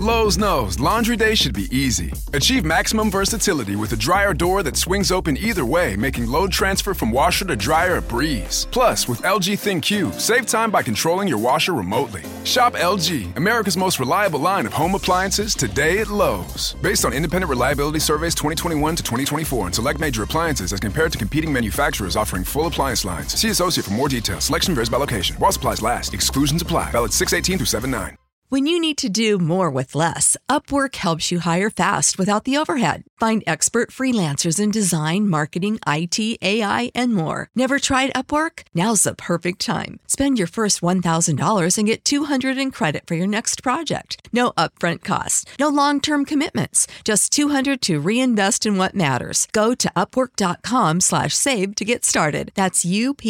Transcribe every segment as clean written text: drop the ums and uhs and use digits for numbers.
Lowe's knows laundry day should be easy. Achieve maximum versatility with a dryer door that swings open either way, making load transfer from washer to dryer a breeze. Plus, with LG ThinQ, save time by controlling your washer remotely. Shop LG, America's most reliable line of home appliances, today at Lowe's. Based on independent reliability surveys 2021 to 2024 and select major appliances as compared to competing manufacturers offering full appliance lines. See associate for more details. Selection varies by location. While supplies last. Exclusions apply. Valid 6/18 through 7/9. When you need to do more with less, Upwork helps you hire fast without the overhead. Find expert freelancers in design, marketing, IT, AI, and more. Never tried Upwork? Now's the perfect time. Spend your first $1,000 and get $200 in credit for your next project. No upfront costs, no long-term commitments, just $200 to reinvest in what matters. Go to upwork.com/save to get started. That's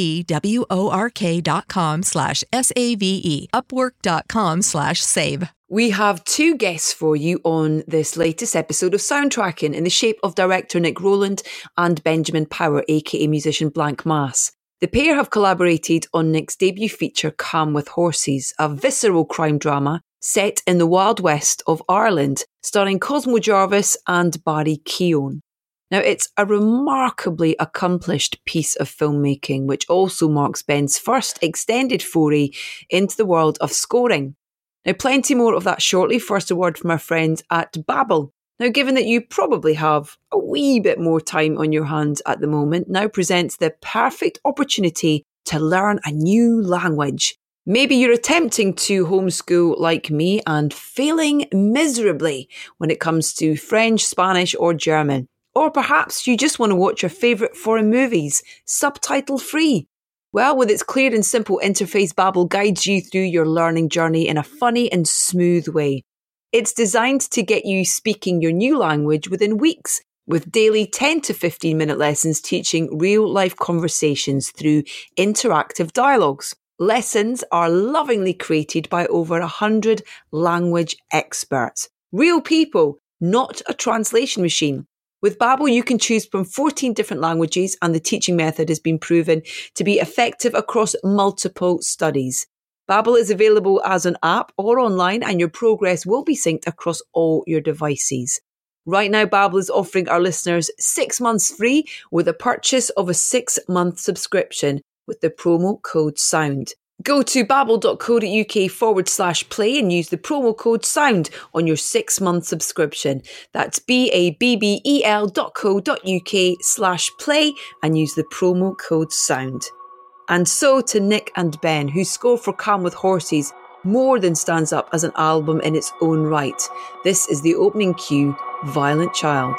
upwork.com/SAVE. Upwork.com/save. We have two guests for you on this latest episode of Soundtracking in the shape of director Nick Rowland and Benjamin Power, aka musician Blank Mass. The pair have collaborated on Nick's debut feature Calm with Horses, a visceral crime drama set in the Wild West of Ireland, starring Cosmo Jarvis and Barry Keoghan. Now, it's a remarkably accomplished piece of filmmaking, which also marks Ben's first extended foray into the world of scoring. Now, plenty more of that shortly. First, a word from our friends at Babbel. Now, given that you probably have a wee bit more time on your hands at the moment, now presents the perfect opportunity to learn a new language. Maybe you're attempting to homeschool like me and failing miserably when it comes to French, Spanish, or German. Or perhaps you just want to watch your favourite foreign movies, subtitle free. Well, with its clear and simple interface, Babbel guides you through your learning journey in a funny and smooth way. It's designed to get you speaking your new language within weeks, with daily 10 to 15 minute lessons teaching real-life conversations through interactive dialogues. Lessons are lovingly created by over 100 language experts. Real people, not a translation machine. With Babbel, you can choose from 14 different languages, and the teaching method has been proven to be effective across multiple studies. Babbel is available as an app or online, and your progress will be synced across all your devices. Right now, Babbel is offering our listeners 6 months free with a purchase of a 6-month subscription with the promo code SOUND. Go to babbel.co.uk/play and use the promo code SOUND on your 6-month subscription. That's babbel.co.uk/play and use the promo code SOUND. And so to Nick and Ben, whose score for Calm with Horses more than stands up as an album in its own right. This is the opening cue, Violent Child.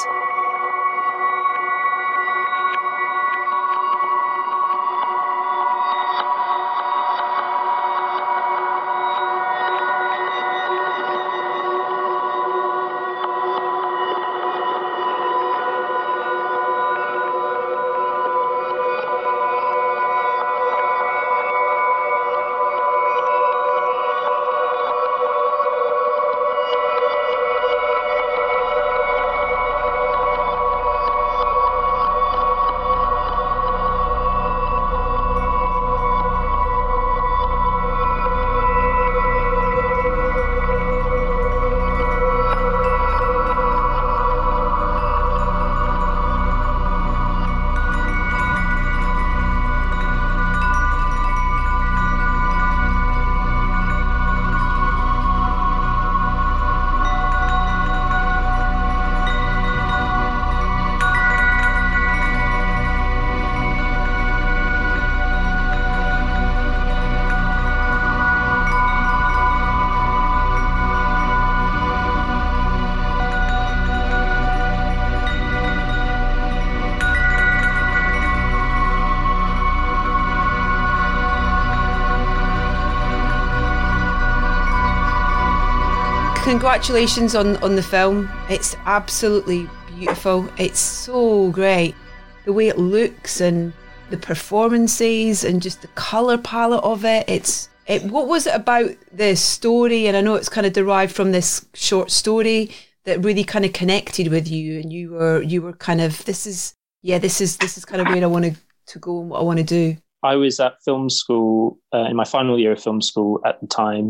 Congratulations on the film. It's absolutely beautiful. It's so great. The way it looks and the performances and just the colour palette of it. What was it about the story? And I know it's kind of derived from this short story that really kind of connected with you, and you were kind of, this is kind of where I want to go and what I want to do. I was at film school in my final year of film school at the time,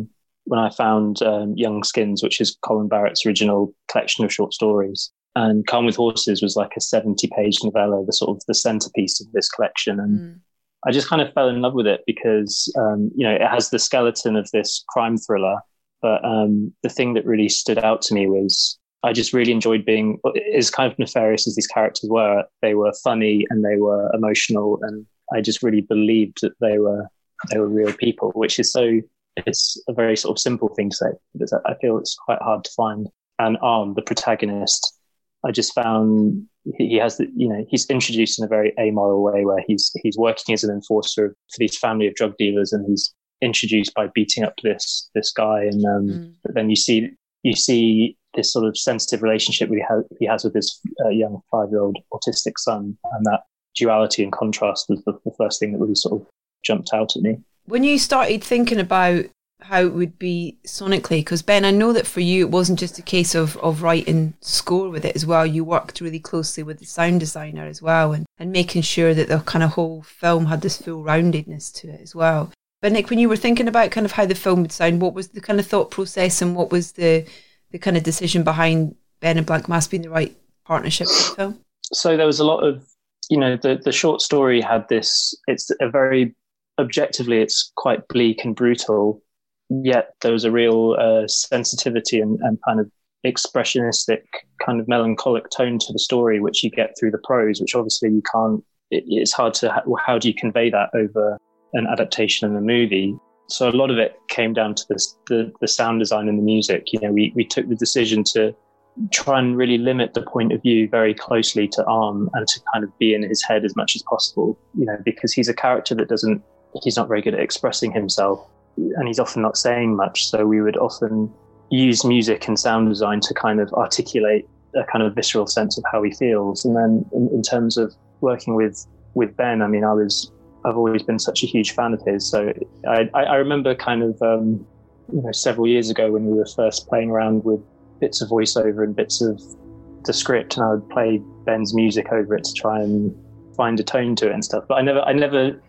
when I found Young Skins, which is Colin Barrett's original collection of short stories. And Calm with Horses was like a 70-page novella, the sort of the centerpiece of this collection. And I just kind of fell in love with it because, it has the skeleton of this crime thriller. But the thing that really stood out to me was I just really enjoyed being, as kind of nefarious as these characters were, they were funny and they were emotional. And I just really believed that they were real people, which is it's a very sort of simple thing to say, but I feel it's quite hard to find. And Arm, the protagonist, I just found he has he's introduced in a very amoral way where he's working as an enforcer for these family of drug dealers, and he's introduced by beating up this guy, and but then you see this sort of sensitive relationship he has with his young 5-year-old autistic son, and that duality and contrast was the first thing that really sort of jumped out at me. When you started thinking about how it would be sonically, because Ben, I know that for you it wasn't just a case of writing score with it as well. You worked really closely with the sound designer as well, and making sure that the kind of whole film had this full roundedness to it as well. But Nick, when you were thinking about kind of how the film would sound, what was the kind of thought process, and what was the kind of decision behind Ben and Blank Mass being the right partnership for the film? So there was a lot of, the short story had this, it's a very, objectively, it's quite bleak and brutal, yet there was a real sensitivity and kind of expressionistic kind of melancholic tone to the story, which you get through the prose, which obviously you can't, it's hard to, how do you convey that over an adaptation in a movie? So a lot of it came down to the sound design and the music. We took the decision to try and really limit the point of view very closely to Arm and to kind of be in his head as much as possible, because he's a character that he's not very good at expressing himself, and he's often not saying much. So we would often use music and sound design to kind of articulate a kind of visceral sense of how he feels. And then in terms of working with Ben, I mean, I've always been such a huge fan of his. So I remember kind of, several years ago when we were first playing around with bits of voiceover and bits of the script, and I would play Ben's music over it to try and find a tone to it and stuff. But I never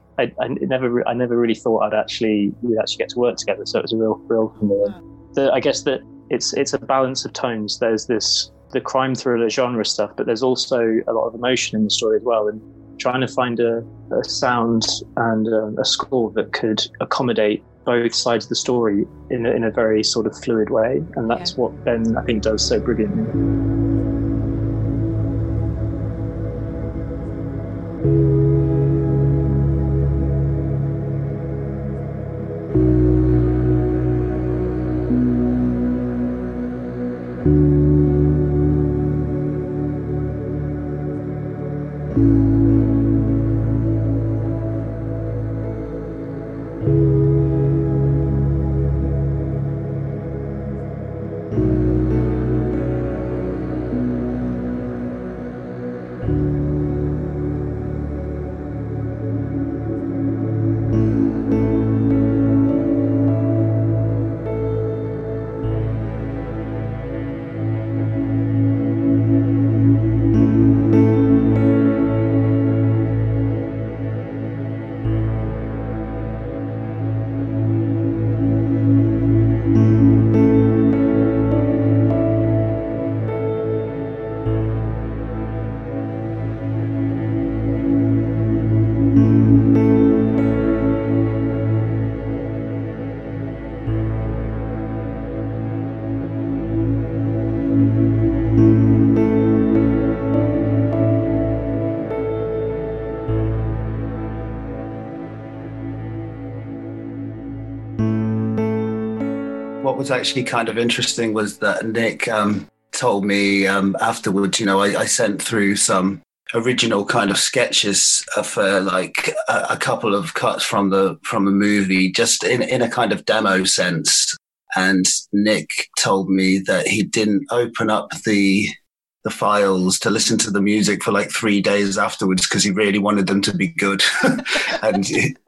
really thought we'd actually get to work together. So it was a real thrill for me. I guess that it's a balance of tones. There's the crime thriller genre stuff, but there's also a lot of emotion in the story as well. And trying to find a sound and a score that could accommodate both sides of the story in a very sort of fluid way. And that's what Ben, I think, does so brilliantly. What was actually kind of interesting was that Nick told me afterwards, I sent through some original kind of sketches for like a couple of cuts from the movie, just in a kind of demo sense. And Nick told me that he didn't open up the files to listen to the music for like 3 days afterwards because he really wanted them to be good. And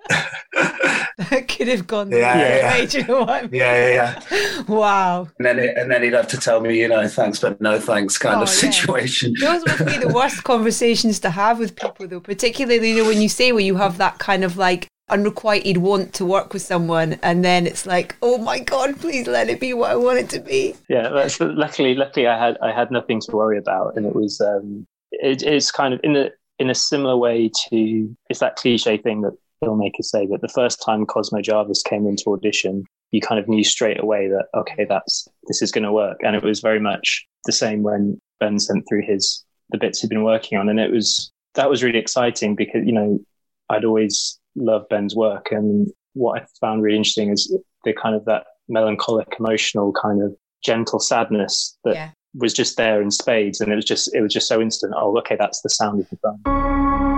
that could have gone the other way. Do you know what I mean? Yeah. Wow. And then he'd have to tell me, thanks but no thanks kind of situation. Those must be the worst conversations to have with people, though, particularly when you have that kind of like unrequited want to work with someone, and then it's like, oh my God, please let it be what I want it to be. Yeah, luckily I had nothing to worry about, and it was it's kind of in a similar way to, it's that cliche thing that filmmakers say, that the first time Cosmo Jarvis came into audition, you kind of knew straight away that, okay, this is going to work. And it was very much the same when Ben sent through the bits he'd been working on. And that was really exciting because, you know, I'd always loved Ben's work. And what I found really interesting is the kind of that melancholic, emotional kind of gentle sadness that was just there in spades. And it was just so instant. Oh, okay, that's the sound of the film.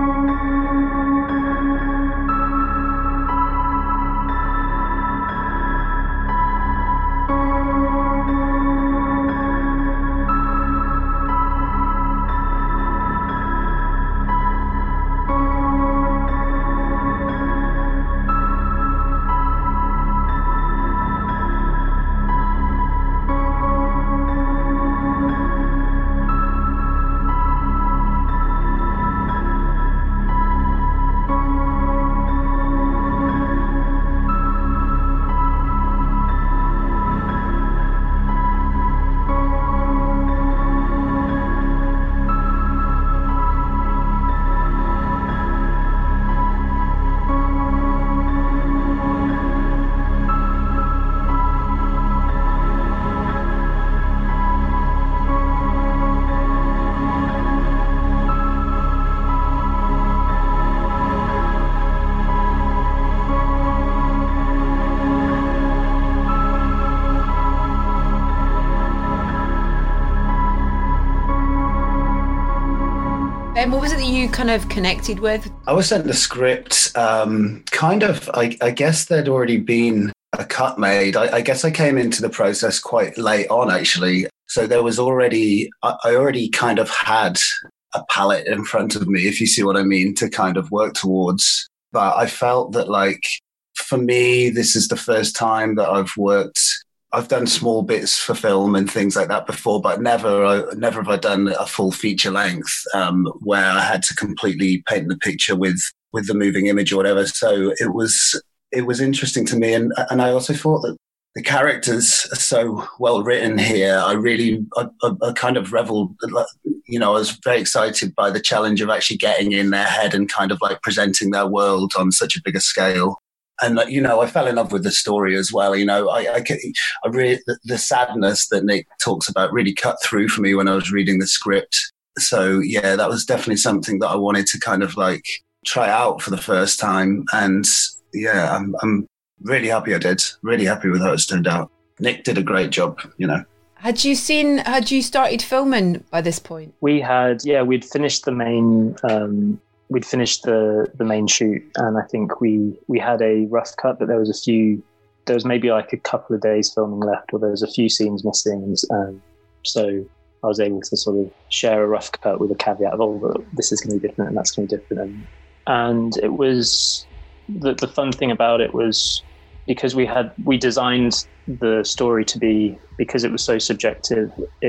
What was it that you kind of connected with? I was sent the script, I guess there'd already been a cut made. I guess I came into the process quite late on, actually. So there was I already kind of had a palette in front of me, if you see what I mean, to kind of work towards. But I felt that, like, for me, this is the first time that I've done small bits for film and things like that before, but never have I done a full feature length where I had to completely paint the picture with the moving image or whatever. So it was interesting to me, and I also thought that the characters are so well written here. I kind of reveled, you know, I was very excited by the challenge of actually getting in their head and kind of like presenting their world on such a bigger scale. And, you know, I fell in love with the story as well. You know, I really, the sadness that Nick talks about really cut through for me when I was reading the script. So, yeah, that was definitely something that I wanted to kind of like try out for the first time. And yeah, I'm really happy I did. Really happy with how it's turned out. Nick did a great job, you know. Had you started filming by this point? We'd finished the main... We'd finished the main shoot, and I think we had a rough cut, but there was maybe like a couple of days filming left, or there was a few scenes missing. So I was able to sort of share a rough cut with a caveat of, oh, this is going to be different and that's going to be different. And it was, the fun thing about it was because we designed the story to be, because it was so subjective,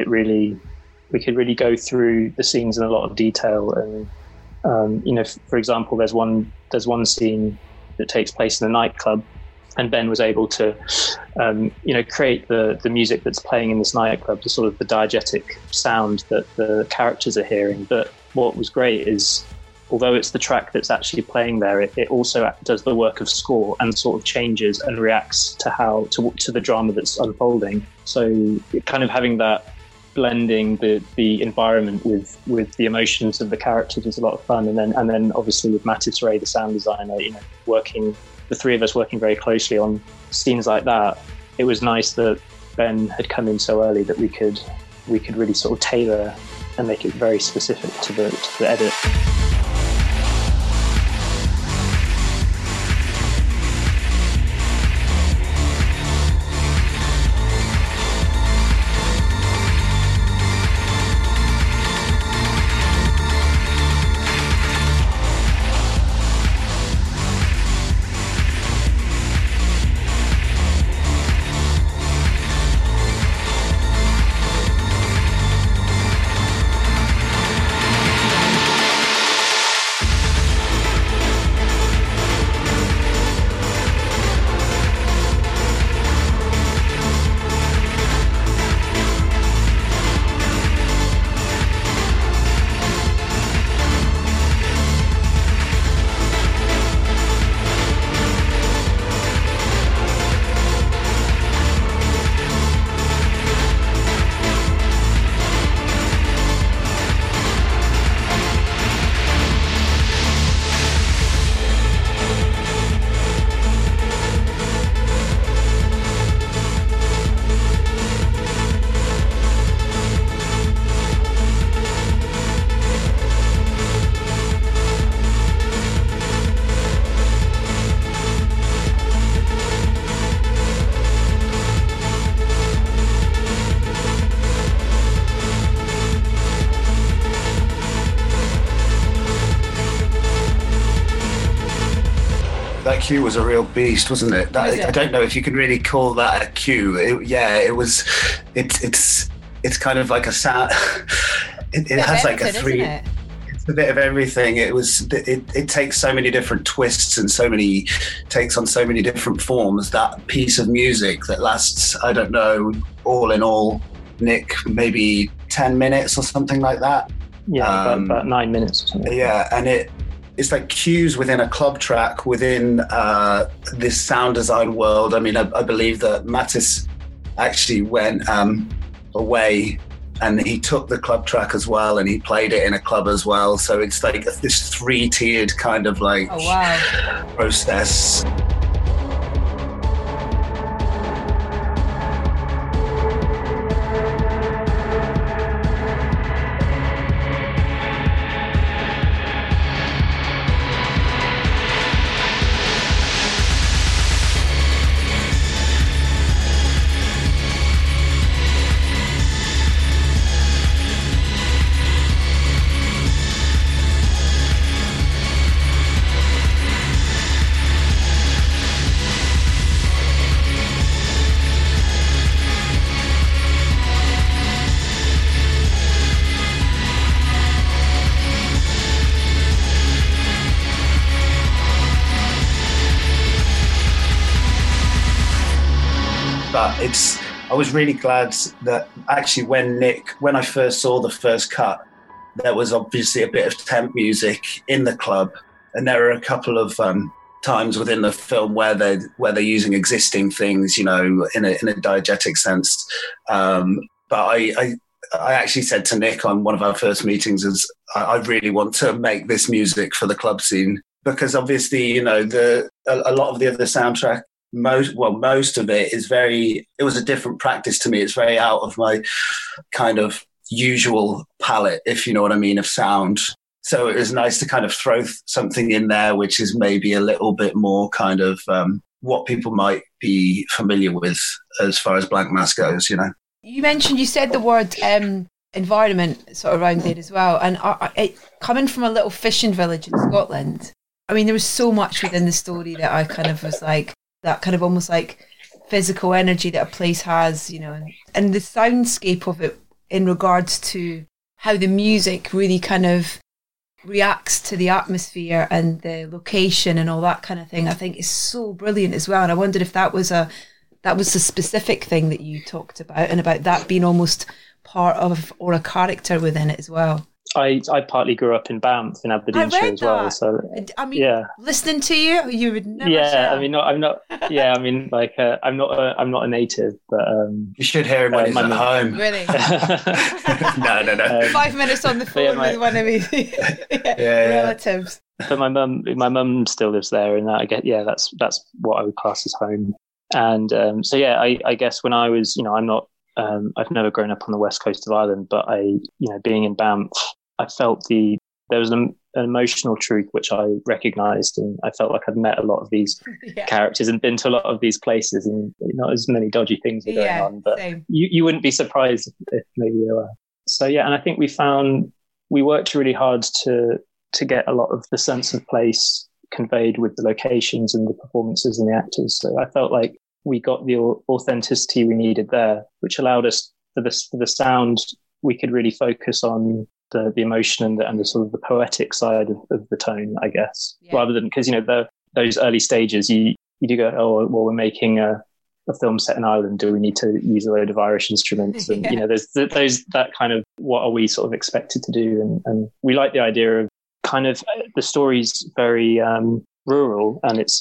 we could really go through the scenes in a lot of detail. And you know, for example, there's one scene that takes place in a nightclub, and Ben was able to, you know, create the music that's playing in this nightclub, the sort of the diegetic sound that the characters are hearing. But what was great is, although it's the track that's actually playing there, it also does the work of score and sort of changes and reacts to the drama that's unfolding. So kind of having that, blending the environment with the emotions of the characters was a lot of fun. And then obviously with Mattis Ray, the sound designer, you know, the three of us working very closely on scenes like that. It was nice that Ben had come in so early that we could really sort of tailor and make it very specific to the edit. that cue was a real beast, wasn't it? I don't know if you can really call that a cue. It was. It's kind of like a sound. It has like a three. It's a bit of everything. It takes so many different twists and takes on so many different forms. That piece of music that lasts, I don't know, all in all, Nick, maybe 10 minutes or something like that. Yeah, about 9 minutes or something. Yeah, and it's like cues within a club track, within this sound design world. I mean, I believe that Mattis actually went away and he took the club track as well and he played it in a club as well. So it's like this 3-tiered kind of like process. I was really glad that actually when I first saw the first cut, there was obviously a bit of temp music in the club, and there are a couple of times within the film where they're using existing things, in a diegetic sense. But I actually said to Nick on one of our first meetings, I really want to make this music for the club scene, because obviously, a lot of the other soundtrack. Most of it is it was a different practice to me. It's very out of my kind of usual palette, if you know what I mean, of sound. So it was nice to kind of throw something in there, which is maybe a little bit more kind of what people might be familiar with as far as Blank Mass goes, You said the word environment sort of around there as well. And coming from a little fishing village in Scotland, I mean, there was so much within the story that I kind of was like, that kind of almost like physical energy that a place has, and the soundscape of it in regards to how the music really kind of reacts to the atmosphere and the location and all that kind of thing, I think is so brilliant as well. And I wondered if that was a specific thing that you talked about, and about that being almost part of or a character within it as well. I partly grew up in Banff in Aberdeenshire as well. So I mean, listening to you would never. Yeah, share. I mean, I'm not. Yeah, I mean, like, I'm not a native, but you should hear him when he's at home. Really? No. 5 minutes on the phone with one of his relatives. But my mum still lives there, and I get that's what I would class as home. And I guess when I was, I'm not. I've never grown up on the west coast of Ireland, but being in Banff, I felt there was an emotional truth which I recognised, and I felt like I'd met a lot of these characters and been to a lot of these places, and not as many dodgy things were going on, but you wouldn't be surprised if maybe there were. So and I think we worked really hard to get a lot of the sense of place conveyed with the locations and the performances and the actors. So I felt like we got the authenticity we needed there, which allowed us for the sound, we could really focus on the emotion and the sort of the poetic side of the tone, I guess, rather than, because, those early stages, you do go, oh, well, we're making a film set in Ireland. Do we need to use a load of Irish instruments? And, there's that kind of, what are we sort of expected to do? And we like the idea of kind of, the story's very rural, and it's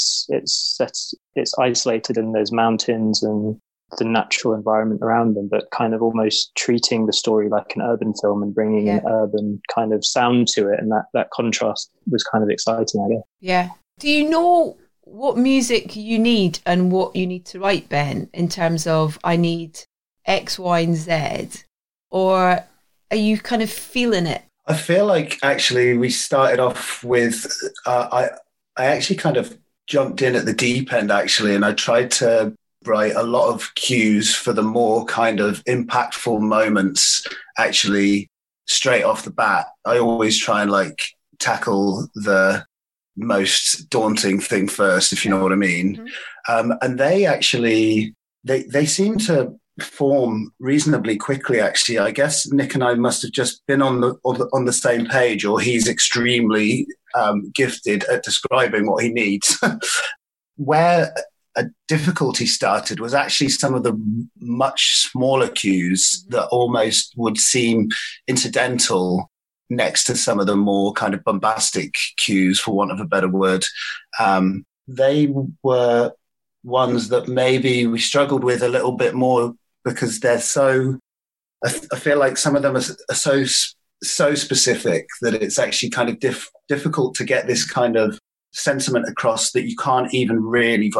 isolated, and there's mountains and the natural environment around them, but kind of almost treating the story like an urban film and bringing an urban kind of sound to it, and that contrast was kind of exciting, I guess. Yeah. Do you know what music you need and what you need to write, Ben, in terms of I need X, Y, and Z, or are you kind of feeling it? I feel like actually we started off with I actually kind of jumped in at the deep end, actually, and I tried to write a lot of cues for the more kind of impactful moments, actually, straight off the bat. I always try and tackle the most daunting thing first, if you know what I mean. Mm-hmm. And they actually, they seem to form reasonably quickly, actually. I guess Nick and I must have just been on the same page, or he's extremely gifted at describing what he needs. Where a difficulty started was actually some of the much smaller cues that almost would seem incidental next to some of the more kind of bombastic cues, for want of a better word. They were ones that maybe we struggled with a little bit more because they're so, I feel like some of them are so specific that it's actually kind of difficult to get this kind of sentiment across that you can't even really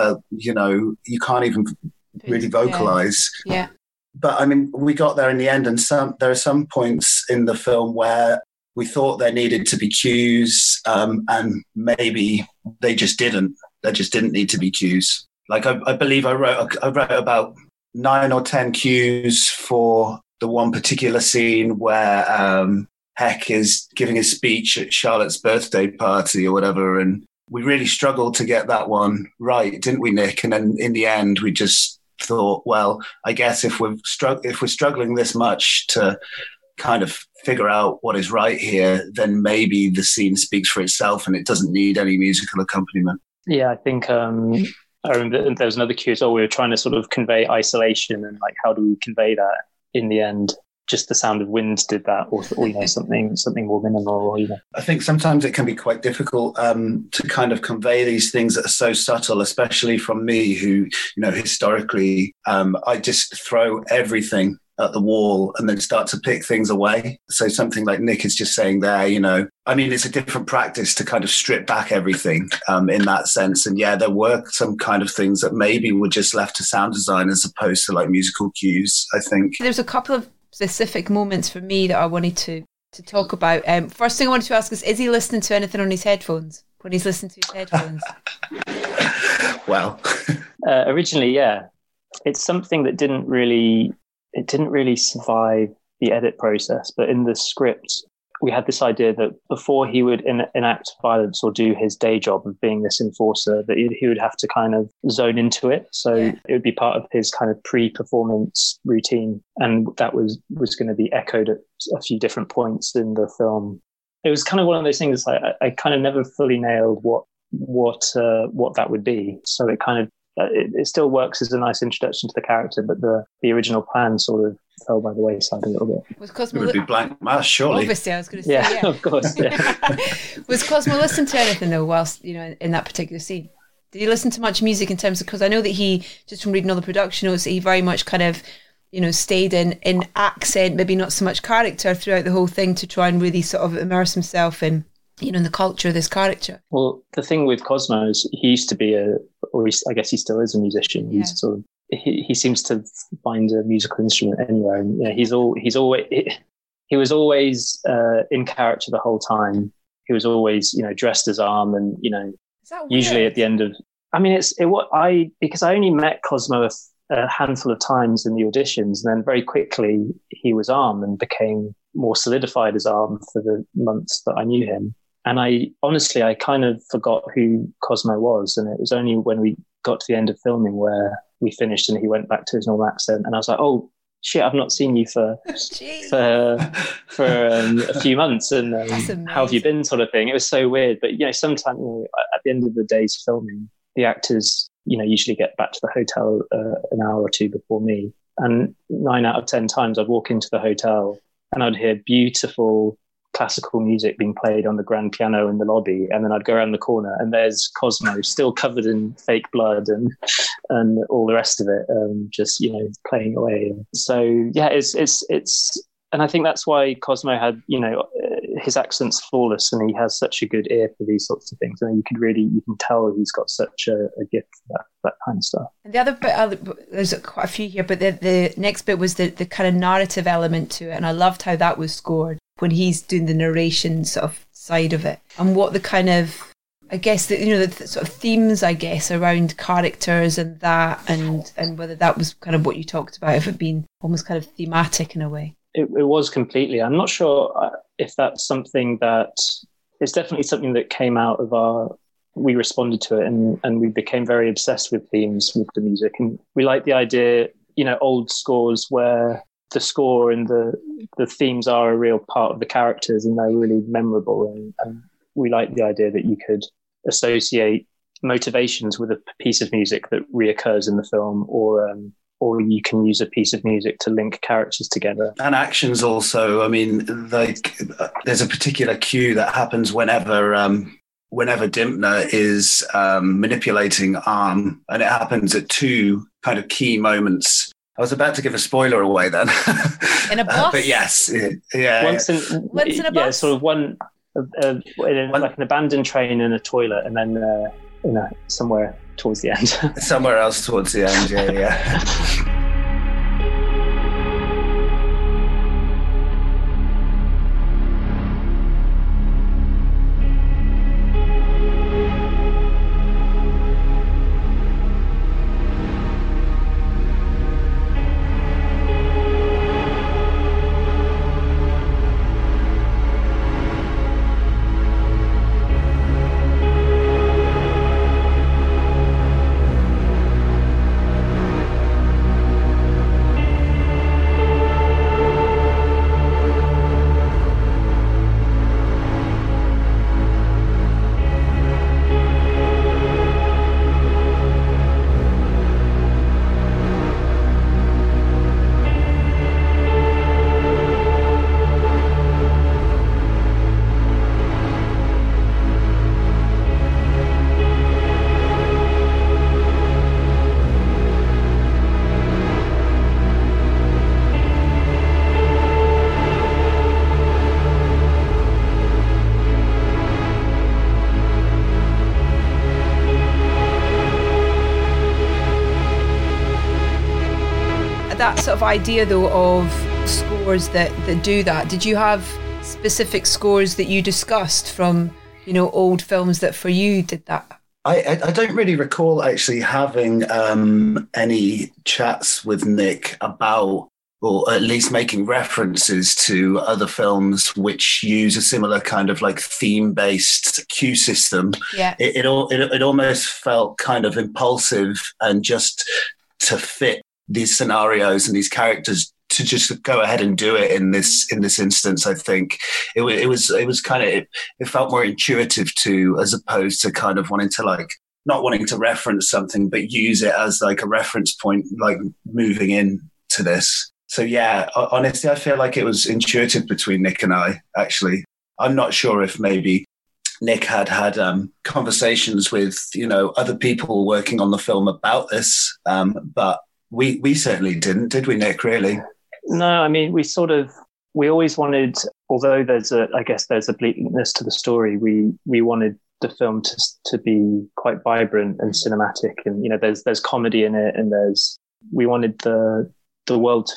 you can't even really vocalize. Yeah. But I mean, we got there in the end, and there are some points in the film where we thought there needed to be cues, and maybe they just didn't. There just didn't need to be cues. Like I believe I wrote about 9 or 10 cues for the one particular scene where Heck is giving a speech at Charlotte's birthday party or whatever, and we really struggled to get that one right, didn't we, Nick? And then in the end, we just thought, well, I guess if we're struggling this much to kind of figure out what is right here, then maybe the scene speaks for itself and it doesn't need any musical accompaniment. Yeah, I think I remember there was another cue as well. We were trying to sort of convey isolation, and like, how do we convey that in the end? Just the sound of wind did that, or something more minimal. I think sometimes it can be quite difficult to kind of convey these things that are so subtle, especially from me, who historically I just throw everything at the wall and then start to pick things away. So something like Nick is just saying there, I mean, it's a different practice to kind of strip back everything in that sense. And yeah, there were some kind of things that maybe were just left to sound design as opposed to like musical cues, I think. There's a couple of specific moments for me that I wanted to talk about. First thing I wanted to ask is he listening to anything on his headphones when he's listening to his headphones? Well, originally, yeah. It's something that didn't really survive the edit process, but in the script, we had this idea that before he would enact violence or do his day job of being this enforcer, that he would have to kind of zone into it. So It would be part of his kind of pre-performance routine. And that was going to be echoed at a few different points in the film. It was kind of one of those things, I kind of never fully nailed what that would be. So it kind of, it still works as a nice introduction to the character, but the original plan sort of fell by the wayside a little bit. Was Cosmo it would be Blank Mass, surely. Obviously, I was going to say, yeah. Of course. Yeah. Was Cosmo listening to anything though whilst in that particular scene? Did he listen to much music in terms of, because I know that he, just from reading all the production notes, that he very much kind of stayed in accent, maybe not so much character throughout the whole thing, to try and really sort of immerse himself in in the culture of this character. Well, the thing with Cosmo is he used to be I guess he still is a musician. Yeah. He's sort of, he seems to find a musical instrument anywhere, and he was always in character the whole time. He was always dressed as Arm, and usually at the end of, I mean, because I only met Cosmo a handful of times in the auditions, and then very quickly he was Arm and became more solidified as Arm for the months that I knew him. And I kind of forgot who Cosmo was. And it was only when we got to the end of filming where we finished and he went back to his normal accent. And I was like, oh, shit, I've not seen you for a few months. And how have you been, sort of thing. It was so weird. But, sometimes at the end of the day's filming, the actors, usually get back to the hotel an hour or two before me. And 9 out of 10 times I'd walk into the hotel and I'd hear beautiful classical music being played on the grand piano in the lobby, and then I'd go around the corner and there's Cosmo still covered in fake blood and all the rest of it, just playing away. So yeah, it's and I think that's why Cosmo had his accent's flawless, and he has such a good ear for these sorts of things, and you can tell he's got such a gift for that kind of stuff. And the other bit, there's quite a few here, but the next bit was the kind of narrative element to it, and I loved how that was scored when he's doing the narration sort of side of it, and what the kind of, I guess, the sort of themes, I guess, around characters and that, and whether that was kind of what you talked about, if it being almost kind of thematic in a way. It was completely. I'm not sure if that's something that it's definitely something that came out of we responded to it, and we became very obsessed with themes with the music. And we like the idea, old scores where the score and the themes are a real part of the characters and they're really memorable. And we like the idea that you could associate motivations with a piece of music that reoccurs in the film, or you can use a piece of music to link characters together. And actions also. I mean, like there's a particular cue that happens whenever Dimpner is manipulating Arm, and it happens at two kind of key moments. I was about to give a spoiler away then. In a bus? But yes. Yeah. Once in a bus? Yeah, sort of one, like an abandoned train in a toilet, and then somewhere towards the end. Somewhere else towards the end, yeah. That sort of idea though of scores that do that, did you have specific scores that you discussed from old films that for you did that? I don't really recall actually having any chats with Nick about, or at least making references to other films which use a similar kind of like theme-based cue system. Yeah. It almost felt kind of impulsive and just to fit these scenarios and these characters to just go ahead and do it in this instance. I think it was kind of it felt more intuitive to, as opposed to kind of not wanting to reference something but use it as like a reference point, like moving in to this. So yeah, honestly, I feel like it was intuitive between Nick and I. Actually, I'm not sure if maybe Nick had conversations with other people working on the film about this, but we certainly did we, Nick? Really? No, I mean, we always wanted, although there's a bleakness to the story, we wanted the film to be quite vibrant and cinematic, and there's comedy in it, and we wanted the world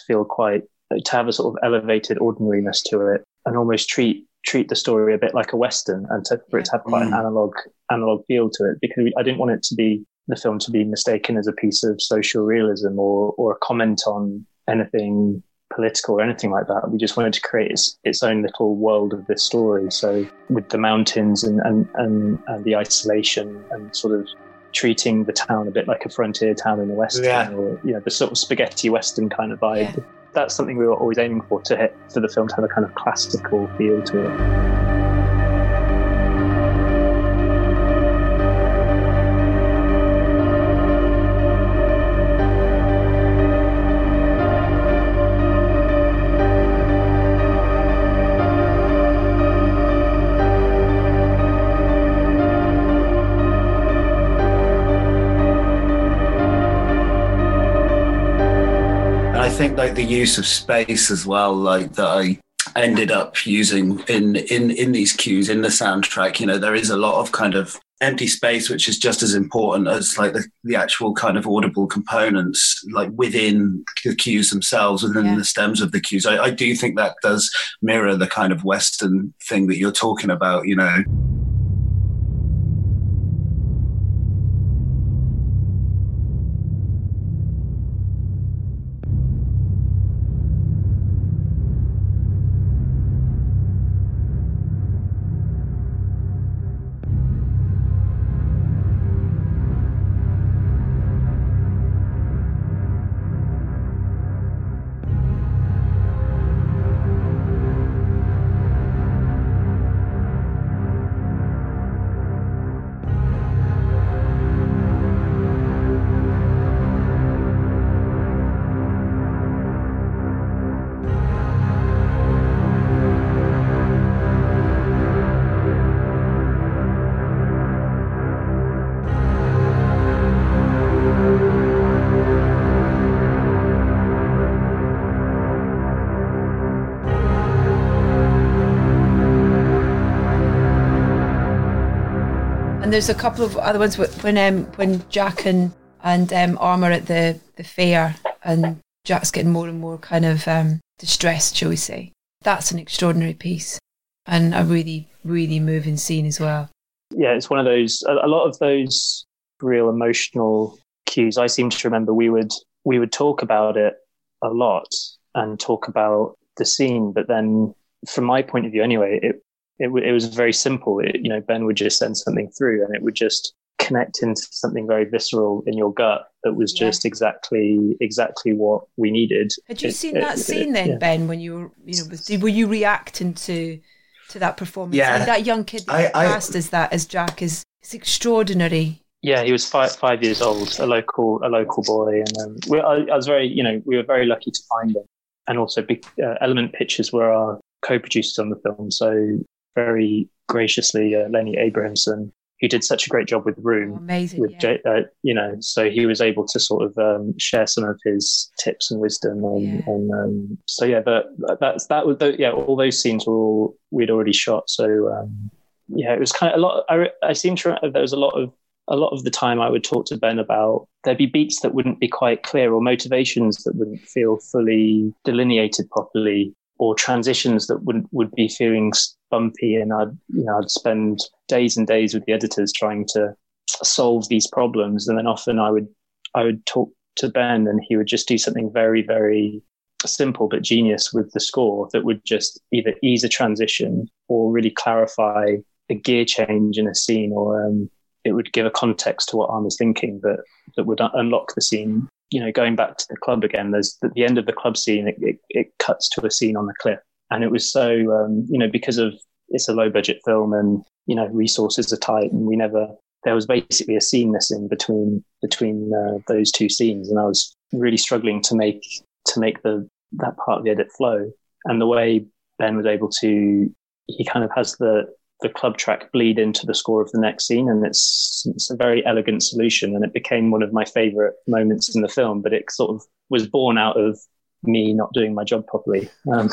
to have a sort of elevated ordinariness to it, and almost treat the story a bit like a Western, and for it to have quite an analog feel to it, because I didn't want the film to be mistaken as a piece of social realism or a comment on anything political or anything like that. We just wanted to create its own little world of this story. So with the mountains and the isolation, and sort of treating the town a bit like a frontier town in the Western, or the sort of spaghetti Western kind of vibe. Yeah. That's something we were always aiming for the film to have a kind of classical feel to it. I think like the use of space as well, like that I ended up using in these cues in the soundtrack. There is a lot of kind of empty space, which is just as important as like the actual kind of audible components, like within the cues themselves, within the stems of the cues. I do think that does mirror the kind of Western thing that you're talking about, And there's a couple of other ones when Jack and Arm are at the fair, and Jack's getting more and more kind of distressed, shall we say. That's an extraordinary piece, and a really, really moving scene as well. Yeah, it's one of those, a lot of those real emotional cues. I seem to remember we would talk about it a lot and talk about the scene, but then from my point of view anyway, it was very simple. Ben would just send something through and it would just connect into something very visceral in your gut that was just exactly what we needed. Had you seen that scene then, Ben, when you were, were you reacting to that performance? Yeah. And that young kid that cast as Jack is extraordinary. Yeah, he was five years old, a local boy, and we were very lucky to find him. And also, Element Pictures were our co-producers on the film, so very graciously, Lenny Abrahamson, who did such a great job with Room, amazing, with so he was able to sort of share some of his tips and wisdom, all those scenes were we'd already shot. So it was kind of a lot. I seem to remember there was a lot of the time I would talk to Ben about there'd be beats that wouldn't be quite clear, or motivations that wouldn't feel fully delineated properly, or transitions that would be feeling bumpy, and I'd spend days and days with the editors trying to solve these problems, and then often I would talk to Ben and he would just do something very, very simple but genius with the score that would just either ease a transition or really clarify a gear change in a scene, or it would give a context to what Arm was thinking that would unlock the scene. Going back to the club again, there's at the end of the club scene, it cuts to a scene on the cliff. And it was so, because of it's a low budget film and, resources are tight, and there was basically a scene missing between those two scenes. And I was really struggling to make that part of the edit flow. And the way Ben was able to, he kind of has the club track bleed into the score of the next scene, and it's a very elegant solution, and it became one of my favorite moments in the film, but it sort of was born out of me not doing my job properly. No,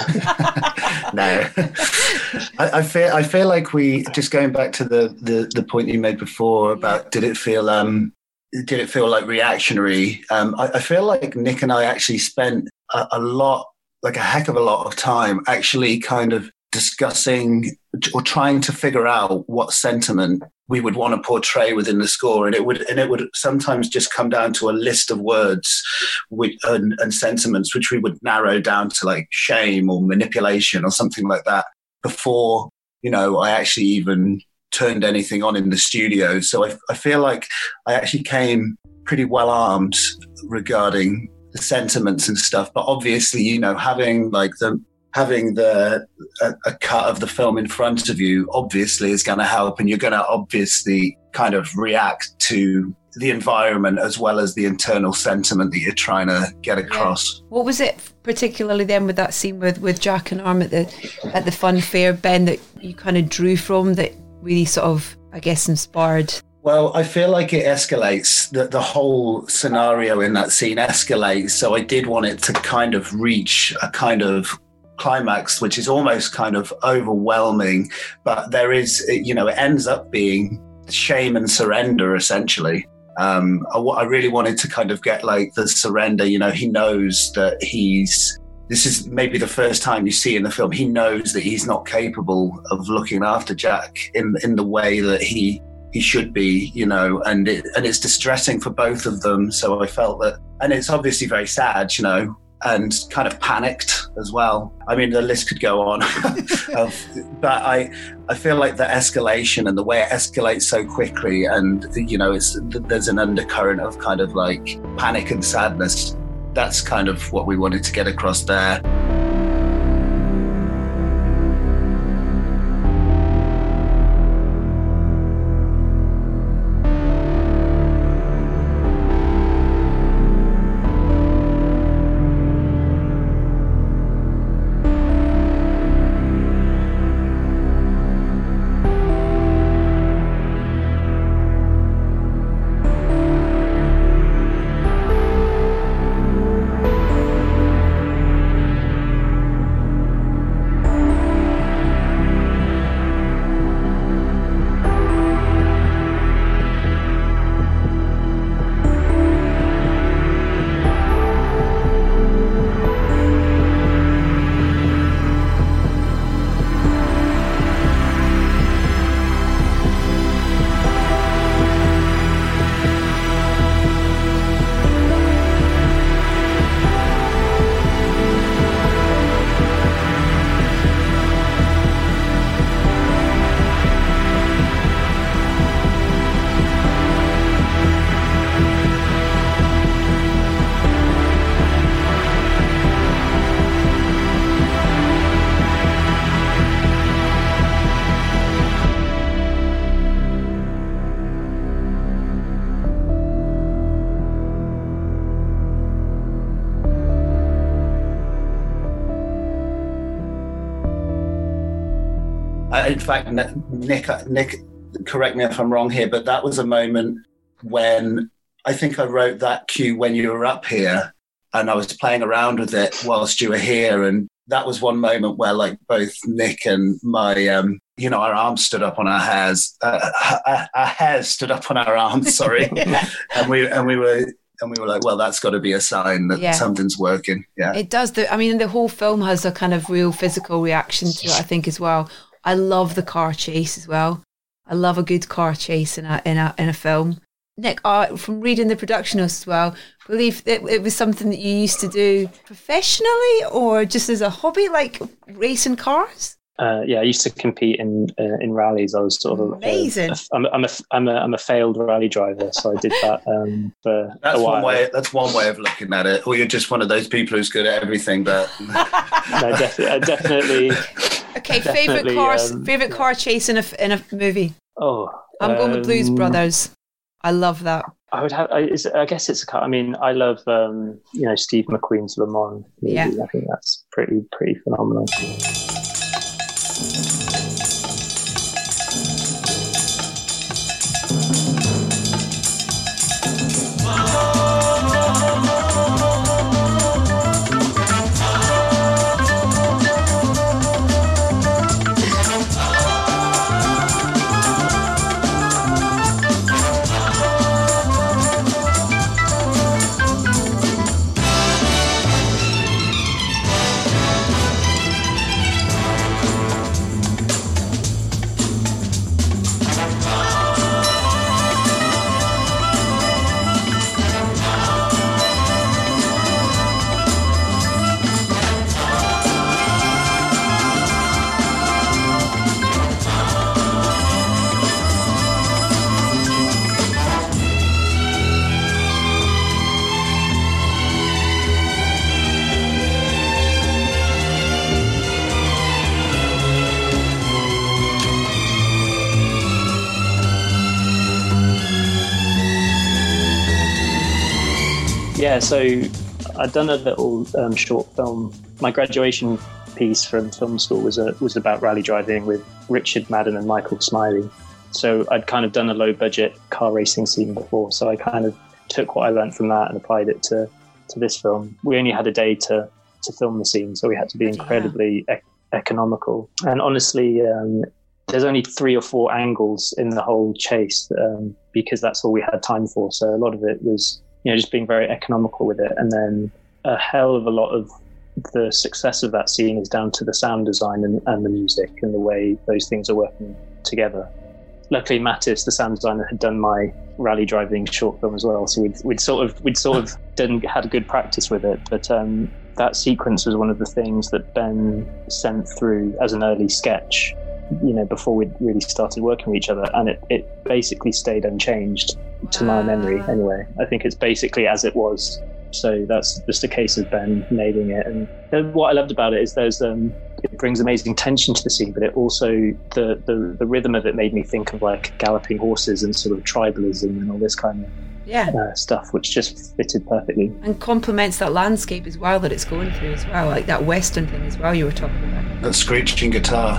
I feel like we, just going back to the point you made before about did it feel like reactionary? I feel like Nick and I actually spent a heck of a lot of time actually kind of discussing or trying to figure out what sentiment we would want to portray within the score, and it would sometimes just come down to a list of words and sentiments which we would narrow down to like shame or manipulation or something like that before I actually even turned anything on in the studio. So I feel like I actually came pretty well armed regarding the sentiments and stuff, but obviously having a cut of the film in front of you obviously is going to help, and you're going to obviously kind of react to the environment as well as the internal sentiment that you're trying to get across. What was it particularly then with that scene with Jack and Arm at the fun fair, Ben, that you kind of drew from that really sort of, I guess, inspired? Well, I feel like it escalates. The whole scenario in that scene escalates. So I did want it to kind of reach a kind of climax, which is almost kind of overwhelming, but there is, it ends up being shame and surrender, essentially. I really wanted to kind of get like the surrender, he knows that this is maybe the first time you see in the film, he knows that he's not capable of looking after Jack in the way that he should be, and it's distressing for both of them. So I felt that, and it's obviously very sad, and kind of panicked as well. I mean, the list could go on. But I feel like the escalation and the way it escalates so quickly, and, there's an undercurrent of kind of like panic and sadness. That's kind of what we wanted to get across there. In fact, Nick, correct me if I'm wrong here, but that was a moment when I think I wrote that cue when you were up here, and I was playing around with it whilst you were here. And that was one moment where like both Nick and my, our arms stood up on our hairs. Our hairs stood up on our arms, sorry. and we were like, well, that's got to be a sign that something's working. Yeah, it does. The whole film has a kind of real physical reaction to it, I think, as well. I love the car chase as well. I love a good car chase in a film. Nick, from reading the production notes as well, I believe it was something that you used to do professionally or just as a hobby, like racing cars. I used to compete in rallies. I was sort of amazing. I'm a failed rally driver, so I did that for a while. That's one way of looking at it. Or you're just one of those people who's good at everything. But no, definitely. Okay, favorite car chase in a movie. Oh, I'm going with Blues Brothers. I love that. I would have. I guess it's a car. I mean, I love Steve McQueen's Le Mans movie. Yeah. I think that's pretty phenomenal. Yeah, so I'd done a little short film. My graduation piece from film school was about rally driving with Richard Madden and Michael Smiley. So I'd kind of done a low budget car racing scene before, so I kind of took what I learned from that and applied it to this film. We only had a day to film the scene, so we had to be incredibly economical. And honestly, there's only 3 or 4 angles in the whole chase because that's all we had time for. So a lot of it was just being very economical with it. And then a hell of a lot of the success of that scene is down to the sound design and the music and the way those things are working together. Luckily, Mattis, the sound designer, had done my rally driving short film as well, so we'd sort of had a good practice with it. But that sequence was one of the things that Ben sent through as an early sketch, before we'd really started working with each other, and it basically stayed unchanged to my memory. Anyway, I think it's basically as it was. So that's just a case of Ben nailing it. And what I loved about it is it brings amazing tension to the scene, but it also the rhythm of it made me think of like galloping horses and sort of tribalism and all this kind of stuff, which just fitted perfectly and complements that landscape as well that it's going through as well, like that western thing as well you were talking about. That screeching guitar.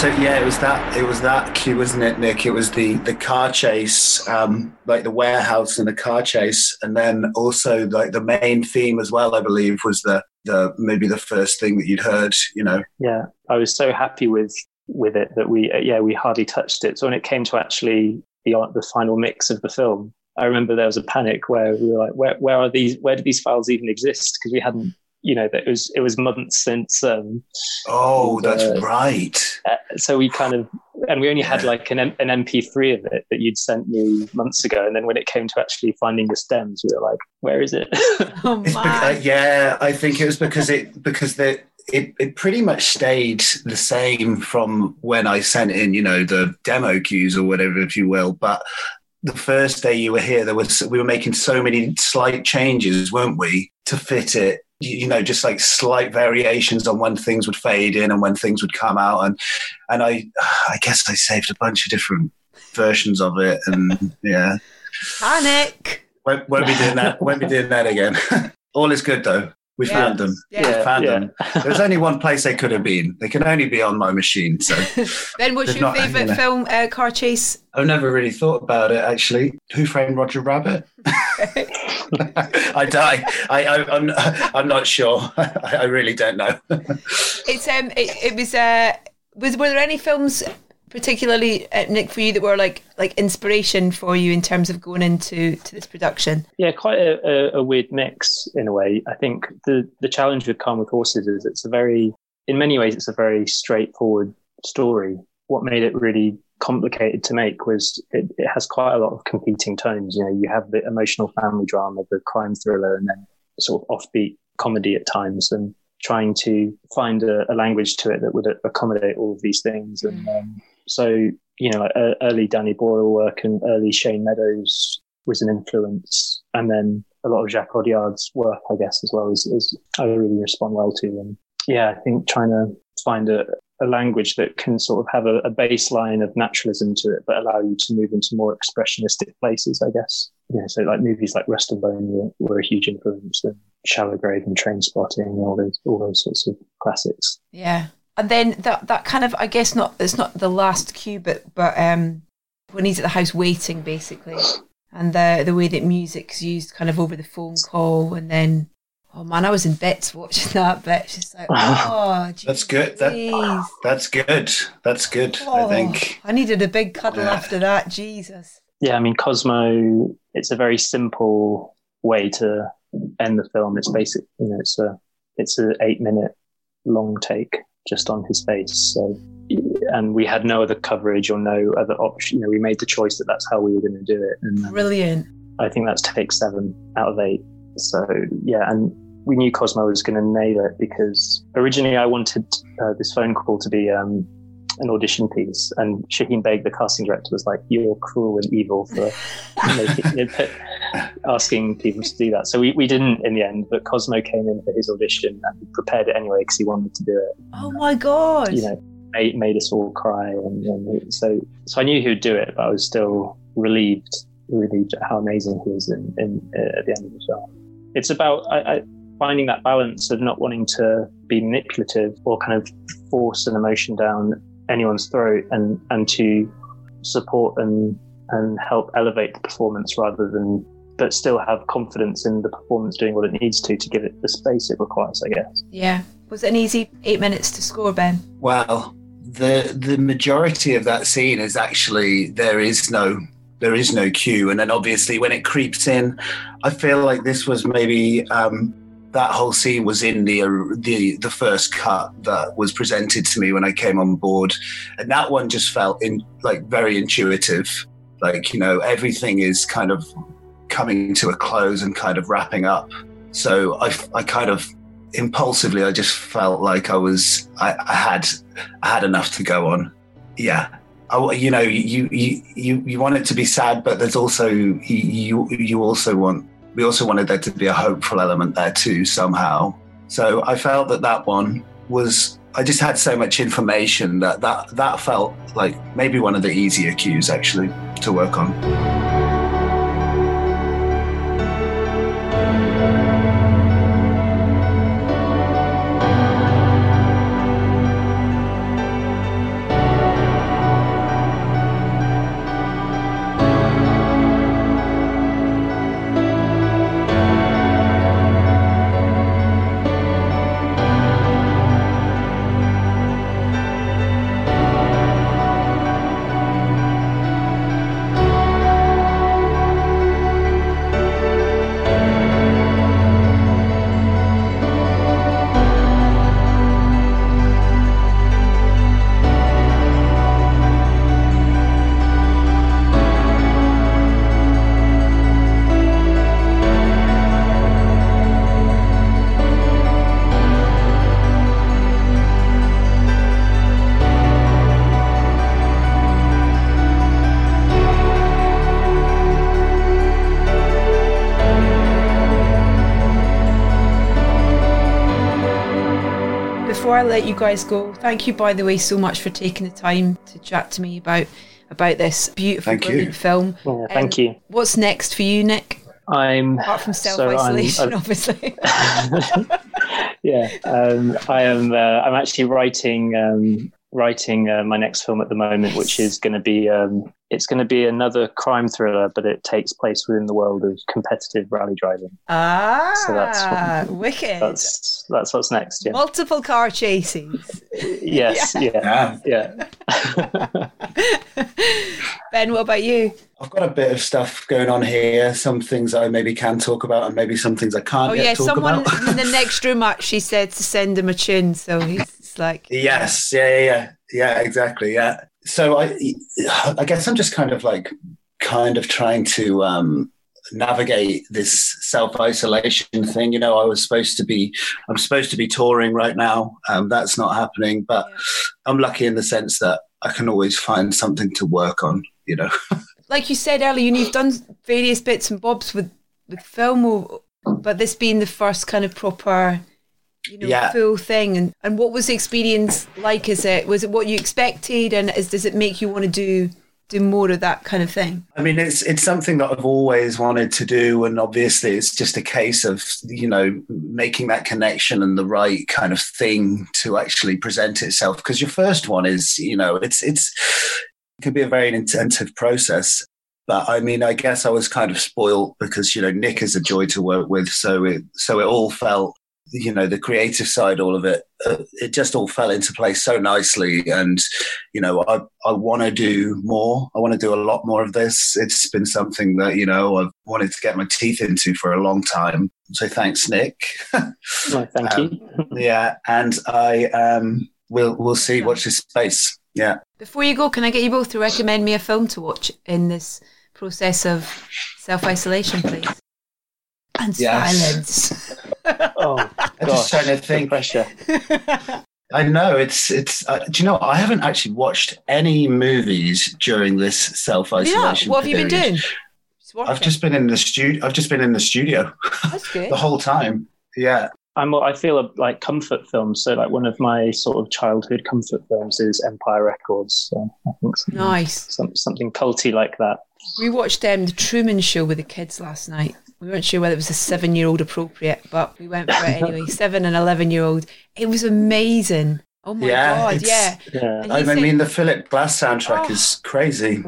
So yeah, it was that cue, wasn't it, Nick? It was the car chase, like the warehouse and the car chase, and then also like the main theme as well. I believe was the maybe the first thing that you'd heard. You know. Yeah, I was so happy with it that we hardly touched it. So when it came to actually the final mix of the film, I remember there was a panic where we were like, where do these files even exist? Because we hadn't, that it was months since. That's right. So we we only had like an MP3 of it that you'd sent me months ago. And then when it came to actually finding the stems, we were like, where is it? Oh my. I think it was because it pretty much stayed the same from when I sent in, the demo cues or whatever, if you will. But the first day you were here, we were making so many slight changes, weren't we, to fit it? Just like slight variations on when things would fade in and when things would come out, and I guess I saved a bunch of different versions of it, and yeah. Panic. Won't be doing that. Won't be doing that again. All is good though. We found them. Yeah. We found them. There's only one place they could have been. They can only be on my machine. So. Ben, what's your favourite film, car chase? I've never really thought about it, actually. Who Framed Roger Rabbit? I'm not sure. I really don't know. Were there any films particularly, Nick, for you that were like inspiration for you in terms of going into this production? Yeah, quite a weird mix in a way. I think the challenge with Calm with Horses is in many ways it's a very straightforward story. What made it really complicated to make was it has quite a lot of competing tones. You have the emotional family drama, the crime thriller, and then sort of offbeat comedy at times, and trying to find a language to it that would accommodate all of these things. And so, early Danny Boyle work and early Shane Meadows was an influence. And then a lot of Jacques Audiard's work, I guess, as well, is I really respond well to. And yeah, I think trying to find a language that can sort of have a baseline of naturalism to it, but allow you to move into more expressionistic places, I guess. So like movies like Rust and Bone were a huge influence, and Shallow Grave and Trainspotting, all those sorts of classics. Yeah. And then that kind of, I guess it's not the last cue, but when he's at the house waiting, basically, and the way that music's used kind of over the phone call, and then, oh man, I was in bits watching that bit. Just like, oh, geez, that's good. That's good. That's good. Oh, I think I needed a big cuddle after that. Jesus. Yeah, I mean, Cosmo. It's a very simple way to end the film. It's basic. It's a 8-minute long take just on his face. So, and we had no other coverage or no other option. We made the choice that that's how we were going to do it. And brilliant. I think that's take 7 out of 8. So yeah, and we knew Cosmo was going to nail it because originally I wanted this phone call to be an audition piece, and Shaheen Baig, the casting director, was like, "You're cruel and evil for asking people to do that." So we didn't in the end, but Cosmo came in for his audition and he prepared it anyway because he wanted to do it. Oh my god! Made us all cry, and so I knew he would do it, but I was still relieved at how amazing he is in at the end of the film. It's about finding that balance of not wanting to be manipulative or kind of force an emotion down anyone's throat, and to support and help elevate the performance but still have confidence in the performance doing what it needs to give it the space it requires, I guess. Yeah. Was it an easy 8 minutes to score, Ben? Well, the majority of that scene is actually there is no cue, and then obviously when it creeps in, I feel like this was maybe that whole scene was in the first cut that was presented to me when I came on board, and that one just felt very intuitive. Everything is kind of coming to a close and kind of wrapping up. So I kind of impulsively, I just felt like I had enough to go on. Yeah. You want it to be sad, but there's also we also wanted there to be a hopeful element there too somehow. So I felt that one was, I just had so much information that felt like maybe one of the easier cues actually to work on. before I let you guys go, thank you, by the way, so much for taking the time to chat to me about this beautiful, brilliant film. Yeah, thank you. What's next for you, Nick? Apart from self-isolation, obviously. Yeah, I am. I'm actually writing my next film at the moment, which is going to be it's going to be another crime thriller, but it takes place within the world of competitive rally driving. So that's wicked. That's what's next. Yeah. Multiple car chases. Yes. Yeah. Ben, what about you? I've got a bit of stuff going on here. Some things I maybe can talk about, and maybe some things I can't. Someone in the next room actually said to send him a tune, so he's like, yes, yeah, exactly, yeah. So I guess I'm just kind of trying to navigate this self-isolation thing. I'm supposed to be touring right now. That's not happening, but I'm lucky in the sense that I can always find something to work on. Like you said earlier, you've done various bits and bobs with film, but this being the first kind of proper, full thing. And what was the experience like? Was it what you expected? And does it make you want to do more of that kind of thing? I mean, it's something that I've always wanted to do. And obviously it's just a case of, making that connection and the right kind of thing to actually present itself. Because your first one is, it can be a very intensive process. But I mean, I guess I was kind of spoiled because, Nick is a joy to work with. So it all felt, the creative side, all of it, it just all fell into place so nicely. And, I want to do more. I want to do a lot more of this. It's been something that, I've wanted to get my teeth into for a long time. So thanks, Nick. Well, thank you. Yeah. And we'll see, watch this space. Yeah. Before you go, can I get you both to recommend me a film to watch in this process of self-isolation, please? And silence. Oh, I'm just trying to think. Pressure. I know it's. Do you know? I haven't actually watched any movies during this self-isolation. Yeah. What have you been doing? I've just been in the studio. That's good. The whole time. Yeah. I feel like comfort films. So like one of my sort of childhood comfort films is Empire Records. So I think something culty like that. We watched the Truman Show with the kids last night. We weren't sure whether it was a 7-year-old appropriate, but we went for it anyway. 7 and 11-year-old. It was amazing. Oh my God, yeah. I mean, the Philip Glass soundtrack is crazy.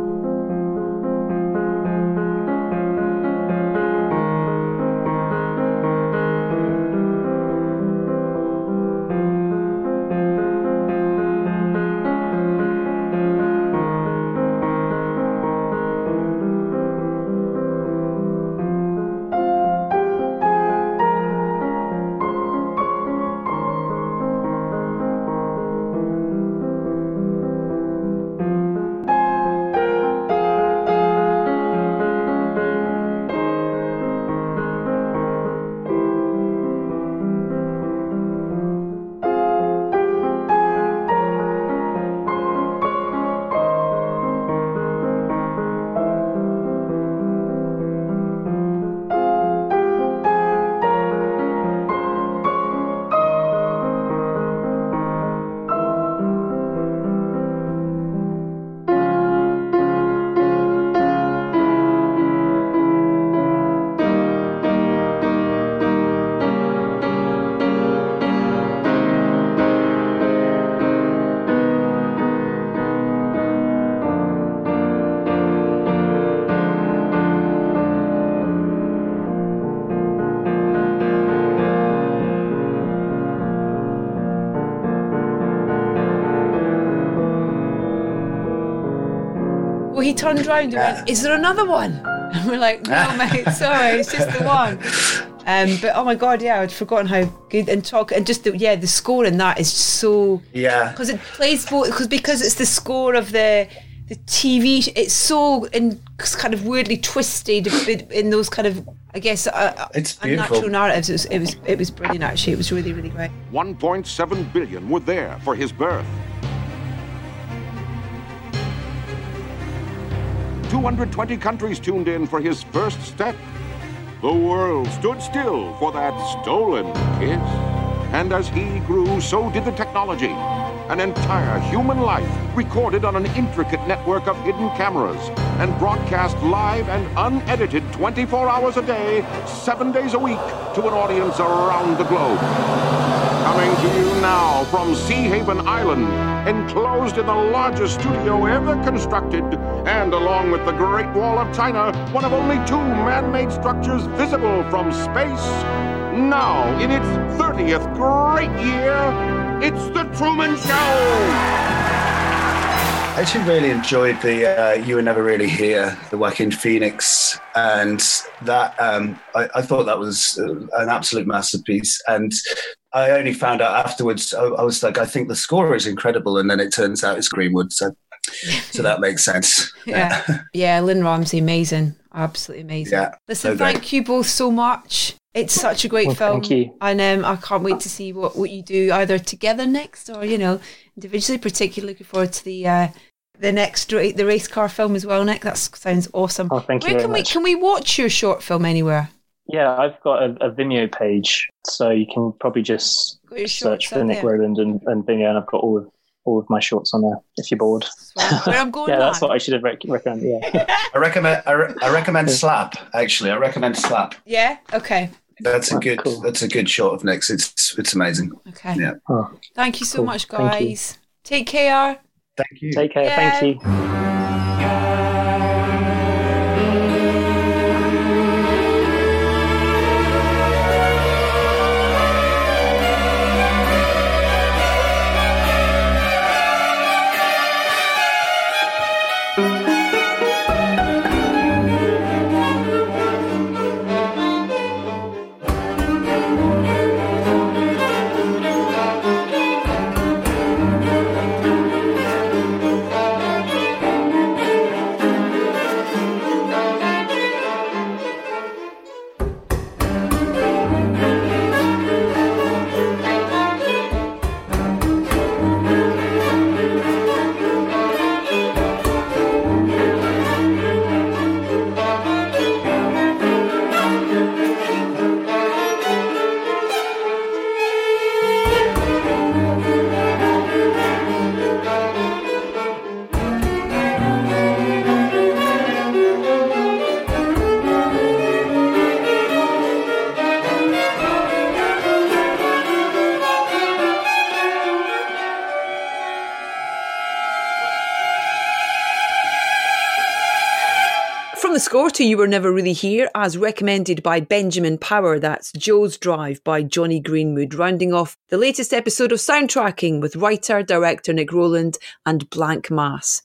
Well, he turned around and went, "Is there another one?" And we're like, "No, mate, sorry, it's just the one." But oh my God, yeah, I'd forgotten how good and just the score in that is so because it plays both because it's the score of the TV. It's so kind of weirdly twisted in those kind of it's unnatural narratives. It was brilliant actually. It was really, really great. 1.7 billion were there for his birth. 220 countries tuned in for his first step. The world stood still for that stolen kiss. And as he grew, so did the technology. An entire human life recorded on an intricate network of hidden cameras and broadcast live and unedited 24 hours a day, 7 days a week to an audience around the globe. Coming to you now from Sea Haven Island, enclosed in the largest studio ever constructed, and along with the Great Wall of China, one of only 2 man-made structures visible from space. Now, in its 30th great year, it's The Truman Show! I actually really enjoyed the You Were Never Really Here, the Joaquin Phoenix, and that I thought that was an absolute masterpiece. And I only found out afterwards, I was like, I think the score is incredible, and then it turns out it's Greenwood, so that makes sense. Yeah, Lynn Ramsey, amazing, absolutely amazing. Yeah, listen, thank you both so much. It's such a great film. Thank you. And I can't wait to see what you do either together next or, individually. Particularly looking forward to the next the race car film as well, Nick. That sounds awesome. Oh, thank you very much. Can we watch your short film anywhere? Yeah, I've got a Vimeo page, so you can probably just search for Nick Rowland and Vimeo, and I've got all of my shorts on there if you're bored. Where I'm going. Yeah, that's what I should have recommended. Yeah. I recommend Slap. Actually, I recommend Slap. Yeah. Okay. That's a good shot of Nick's. It's amazing. Okay. Yeah. Oh, thank you so much, guys. Take care. Thank you. Take care. Yeah. Thank you. From the score to You Were Never Really Here, as recommended by Benjamin Power, that's Joe's Drive by Jonny Greenwood, rounding off the latest episode of Soundtracking with writer, director Nick Rowland and Blank Mass.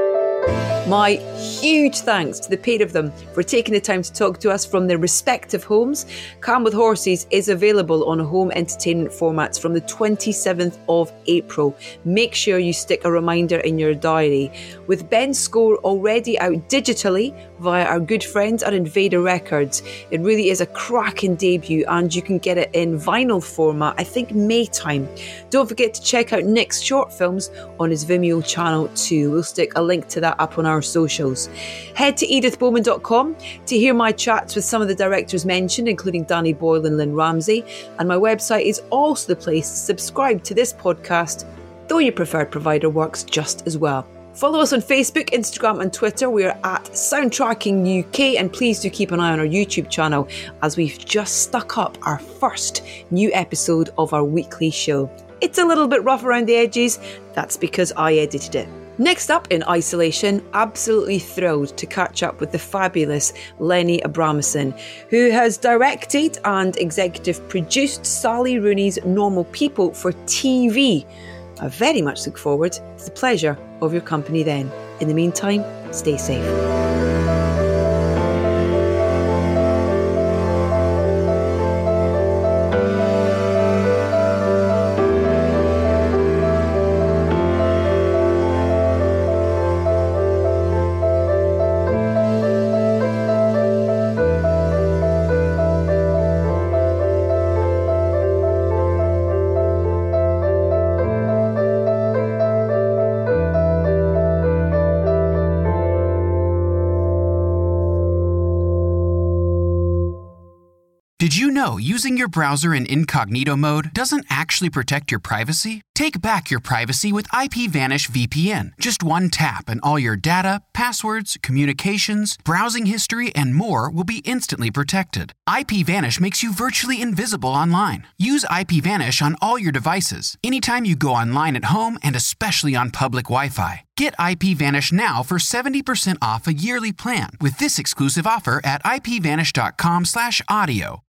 My huge thanks to the pair of them for taking the time to talk to us from their respective homes. Calm with Horses is available on home entertainment formats from the 27th of April. Make sure you stick a reminder in your diary. With Ben's score already out digitally via our good friends at Invader Records, it really is a cracking debut and you can get it in vinyl format, I think May time. Don't forget to check out Nick's short films on his Vimeo channel too. We'll stick a link to that up on our socials. Head to edithbowman.com to hear my chats with some of the directors mentioned, including Danny Boyle and Lynn Ramsey, and my website is also the place to subscribe to this podcast, though your preferred provider works just as well. Follow us on Facebook, Instagram and Twitter. We are at Soundtracking UK, and please do keep an eye on our YouTube channel as we've just stuck up our first new episode of our weekly show. It's a little bit rough around the edges, that's because I edited it. Next up in isolation, absolutely thrilled to catch up with the fabulous Lenny Abrahamson, who has directed and executive produced Sally Rooney's Normal People for TV. I very much look forward to the pleasure of your company then. In the meantime, stay safe. Did you know using your browser in incognito mode doesn't actually protect your privacy? Take back your privacy with IPVanish VPN. Just one tap and all your data, passwords, communications, browsing history, and more will be instantly protected. IPVanish makes you virtually invisible online. Use IPVanish on all your devices, anytime you go online at home and especially on public Wi-Fi. Get IPVanish now for 70% off a yearly plan with this exclusive offer at ipvanish.com/audio.